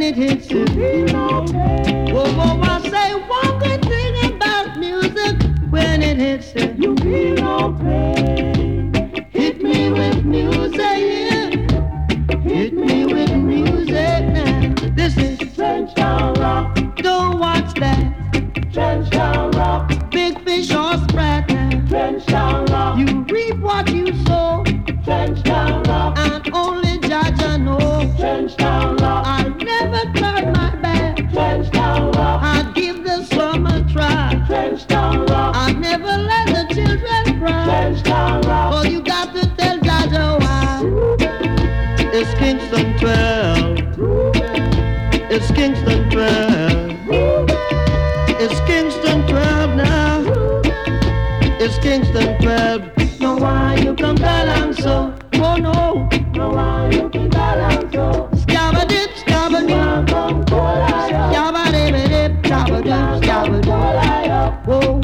it hits you. Whoa, whoa, I say one good thing about music. When it hits you, you feel no pain. Hit me with music, yeah. Hit me with music now. This is Trenchtown Rock. Don't watch that. Trenchtown Rock. Big fish or sprat now. Trenchtown Rock. You reap what you sow. Trenchtown Rock. And only Jaja knows. Trenchtown Rock. I'll never turn my back. Trenchtown Rock. I'll give the slum a try. Trenchtown Rock. I'll never let the children cry. Trenchtown Rock. Oh, you got to tell Jaja why. It's Kingston 12. It's Kingston 12. It's Kingston 12 now. It's Kingston 12. No, why you come down so? Oh no. No, why you come down so? Scabba-dip, scabba-dip. Scabba-dip, scabba-dip, scabba-dip. Whoa.